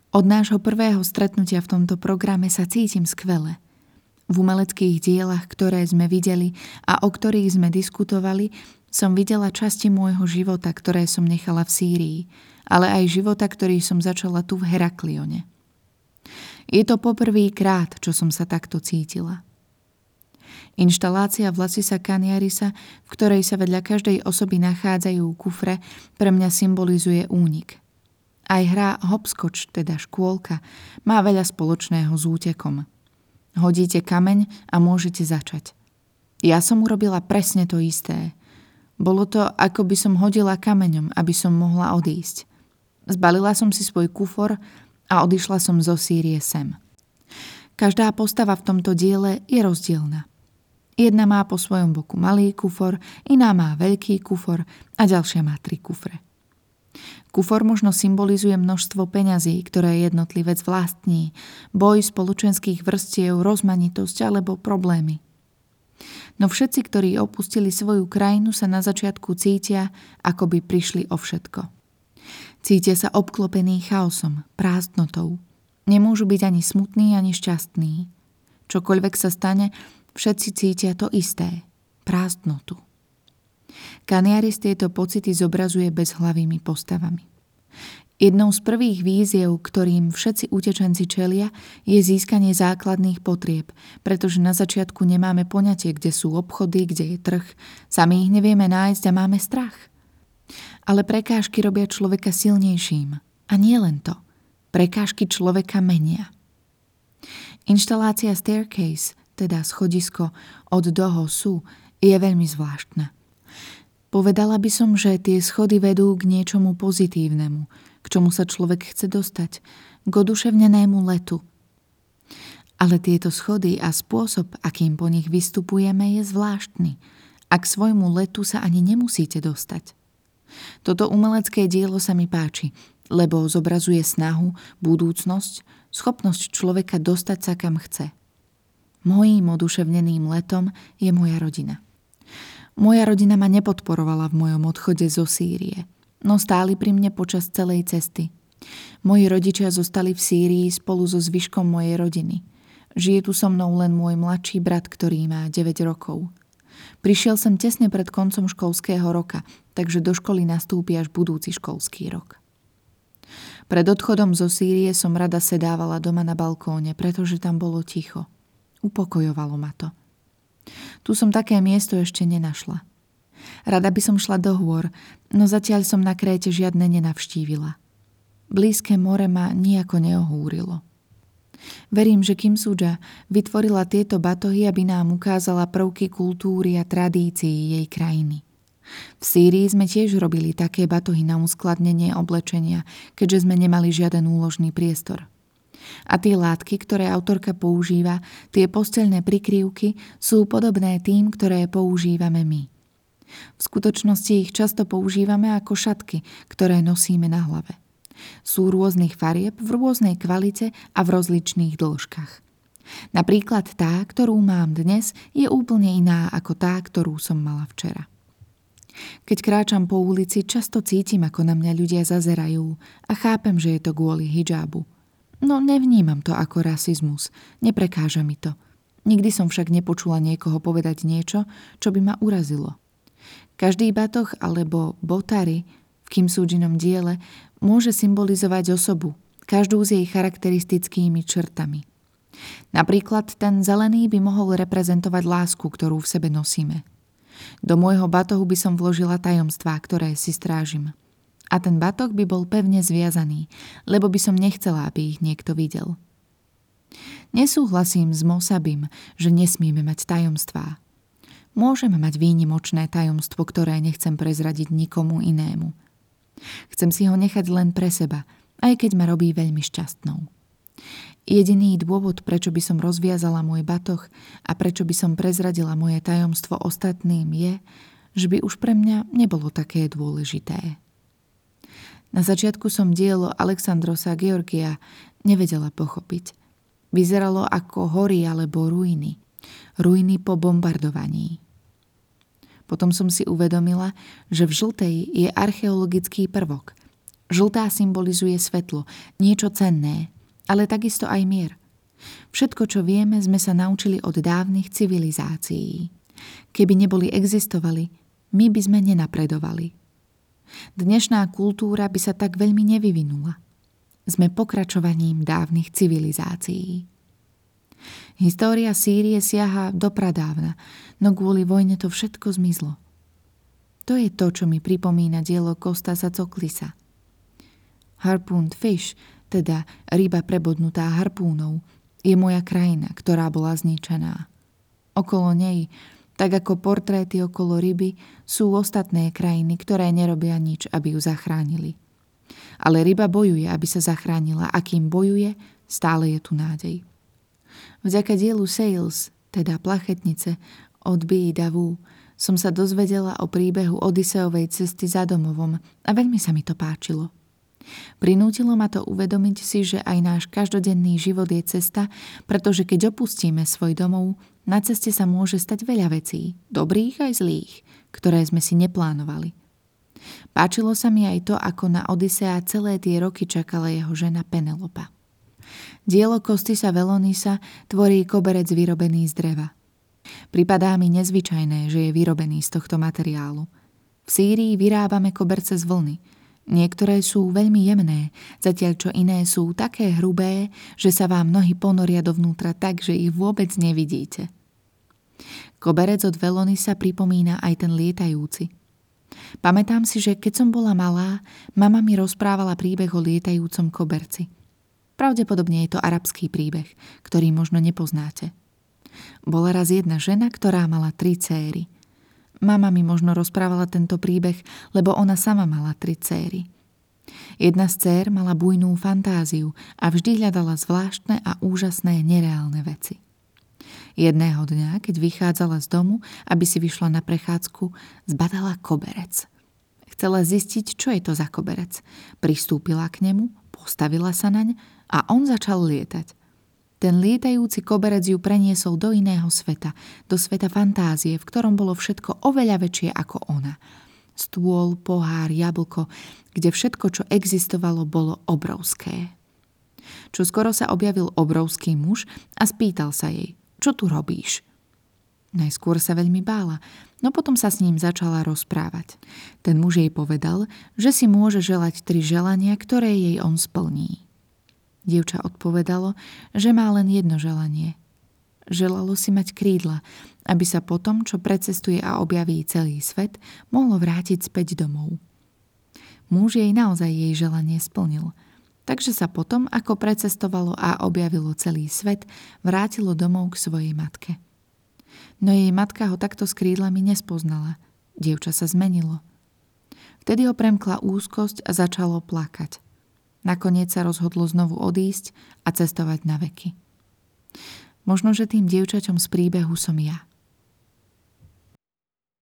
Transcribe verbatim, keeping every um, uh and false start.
Od nášho prvého stretnutia v tomto programe sa cítim skvele. V umeleckých dielach, ktoré sme videli a o ktorých sme diskutovali, som videla časti môjho života, ktoré som nechala v Sýrii, ale aj života, ktorý som začala tu v Heraklione. Je to poprvý krát, čo som sa takto cítila. Inštalácia Vlasisa Kaniarisa, v ktorej sa vedľa každej osoby nachádzajú kufre, pre mňa symbolizuje únik. Aj hra hopskoč, teda škôlka, má veľa spoločného s útekom. Hodíte kameň a môžete začať. Ja som urobila presne to isté. Bolo to, ako by som hodila kameňom, aby som mohla odísť. Zbalila som si svoj kufor a odišla som zo Sýrie sem. Každá postava v tomto diele je rozdielna. Jedna má po svojom boku malý kufor, iná má veľký kufor a ďalšia má tri kufre. Kufor možno symbolizuje množstvo peňazí, ktoré jednotlivec vlastní, boj spoločenských vrstiev, rozmanitosť alebo problémy. No všetci, ktorí opustili svoju krajinu, sa na začiatku cítia, ako by prišli o všetko. Cítia sa obklopení chaosom, prázdnotou. Nemôžu byť ani smutní, ani šťastní. Čokoľvek sa stane, všetci cítia to isté, prázdnotu. Kaniaris tieto pocity zobrazuje bezhlavými postavami. Jednou z prvých víziev, ktorým všetci utečenci čelia, je získanie základných potrieb, pretože na začiatku nemáme poňatie, kde sú obchody, kde je trh, sami ich nevieme nájsť a máme strach. Ale prekážky robia človeka silnejším. A nie len to. Prekážky človeka menia. Inštalácia Staircase, teda schodisko od Doho Su, je veľmi zvláštna. Povedala by som, že tie schody vedú k niečomu pozitívnemu, k čomu sa človek chce dostať, k oduševnenému letu. Ale tieto schody a spôsob, akým po nich vystupujeme, je zvláštny a k svojmu letu sa ani nemusíte dostať. Toto umelecké dielo sa mi páči, lebo zobrazuje snahu, budúcnosť, schopnosť človeka dostať sa kam chce. Mojím oduševneným letom je moja rodina. Moja rodina ma nepodporovala v mojom odchode zo Sýrie, no stáli pri mne počas celej cesty. Moji rodičia zostali v Sýrii spolu so zvyškom mojej rodiny. Žije tu so mnou len môj mladší brat, ktorý má deväť rokov. Prišiel som tesne pred koncom školského roka, takže do školy nastúpi až budúci školský rok. Pred odchodom zo Sýrie som rada sedávala doma na balkóne, pretože tam bolo ticho. Upokojovalo ma to. Tu som také miesto ešte nenašla. Rada by som šla do hôr, no zatiaľ som na Kréte žiadne nenavštívila. Blízke more ma nijako neohúrilo. Verím, že Kim Soo-ja vytvorila tieto batohy, aby nám ukázala prvky kultúry a tradícií jej krajiny. V Sýrii sme tiež robili také batohy na uskladnenie oblečenia, keďže sme nemali žiaden úložný priestor. A tie látky, ktoré autorka používa, tie posteľné prikryvky, sú podobné tým, ktoré používame my. V skutočnosti ich často používame ako šatky, ktoré nosíme na hlave. Sú rôznych farieb, v rôznej kvalite a v rozličných dĺžkach. Napríklad tá, ktorú mám dnes, je úplne iná ako tá, ktorú som mala včera. Keď kráčam po ulici, často cítim, ako na mňa ľudia zazerajú a chápem, že je to kvôli hidžábu. No nevnímam to ako rasizmus, neprekáža mi to. Nikdy som však nepočula niekoho povedať niečo, čo by ma urazilo. Každý batoh alebo botary v Kim Soo-jinom diele môže symbolizovať osobu, každú s jej charakteristickými črtami. Napríklad ten zelený by mohol reprezentovať lásku, ktorú v sebe nosíme. Do môjho batohu by som vložila tajomstvá, ktoré si strážim. A ten batoh by bol pevne zviazaný, lebo by som nechcela, aby ich niekto videl. Nesúhlasím s Mosabim, že nesmieme mať tajomstvá. Môžeme mať výnimočné tajomstvo, ktoré nechcem prezradiť nikomu inému. Chcem si ho nechať len pre seba, aj keď ma robí veľmi šťastnou. Jediný dôvod, prečo by som rozviazala môj batoh a prečo by som prezradila moje tajomstvo ostatným je, že by už pre mňa nebolo také dôležité. Na začiatku som dielo Alexandrosa Georgia nevedela pochopiť. Vyzeralo ako hory alebo ruiny. Ruiny po bombardovaní. Potom som si uvedomila, že v žltej je archeologický prvok. Žltá symbolizuje svetlo, niečo cenné, ale takisto aj mier. Všetko, čo vieme, sme sa naučili od dávnych civilizácií. Keby neboli existovali, my by sme nenapredovali. Dnešná kultúra by sa tak veľmi nevyvinula. Sme pokračovaním dávnych civilizácií. História Sýrie siaha dopradávna, no kvôli vojne to všetko zmizlo. To je to, čo mi pripomína dielo Kostasa Coklisa. Harpooned fish, teda ryba prebodnutá harpúnou, je moja krajina, ktorá bola zničená. Okolo nej, tak ako portréty okolo ryby, sú ostatné krajiny, ktoré nerobia nič, aby ju zachránili. Ale ryba bojuje, aby sa zachránila, a kým bojuje, stále je tu nádej. Vďaka dielu Sails, teda plachetnice, od Bii Davu, som sa dozvedela o príbehu Odiseovej cesty za domovom a veľmi sa mi to páčilo. Prinútilo ma to uvedomiť si, že aj náš každodenný život je cesta, pretože keď opustíme svoj domov, na ceste sa môže stať veľa vecí, dobrých aj zlých, ktoré sme si neplánovali. Páčilo sa mi aj to, ako na Odysea celé tie roky čakala jeho žena Penelopa. Dielo Kostisa Velonisa tvorí koberec vyrobený z dreva. Pripadá mi nezvyčajné, že je vyrobený z tohto materiálu. V Sýrii vyrábame koberce z vlny. Niektoré sú veľmi jemné, zatiaľ čo iné sú také hrubé, že sa vám nohy ponoria dovnútra tak, že ich vôbec nevidíte. Koberec od Velonisa pripomína aj ten lietajúci. Pamätám si, že keď som bola malá, mama mi rozprávala príbeh o lietajúcom koberci. Pravdepodobne je to arabský príbeh, ktorý možno nepoznáte. Bola raz jedna žena, ktorá mala tri céry. Mama mi možno rozprávala tento príbeh, lebo ona sama mala tri céry. Jedna z dcér mala bujnú fantáziu a vždy hľadala zvláštne a úžasné nereálne veci. Jedného dňa, keď vychádzala z domu, aby si vyšla na prechádzku, zbadala koberec. Chcela zistiť, čo je to za koberec. Pristúpila k nemu, postavila sa naň a on začal lietať. Ten lietajúci koberec ju preniesol do iného sveta, do sveta fantázie, v ktorom bolo všetko oveľa väčšie ako ona. Stôl, pohár, jablko, kde všetko, čo existovalo, bolo obrovské. Čoskoro sa objavil obrovský muž a spýtal sa jej, čo tu robíš? Najskôr sa veľmi bála, no potom sa s ním začala rozprávať. Ten muž jej povedal, že si môže želať tri želania, ktoré jej on splní. Dievča odpovedalo, že má len jedno želanie. Želalo si mať krídla, aby sa potom, čo precestuje a objaví celý svet, mohlo vrátiť späť domov. Muž jej naozaj jej želanie splnil, takže sa potom, ako precestovalo a objavilo celý svet, vrátilo domov k svojej matke. No jej matka ho takto s krídlami nespoznala. Dievča sa zmenilo. Vtedy ho premkla úzkosť a začalo plakať. Nakoniec sa rozhodlo znovu odísť a cestovať na veky. Možno, že tým dievčaťom z príbehu som ja.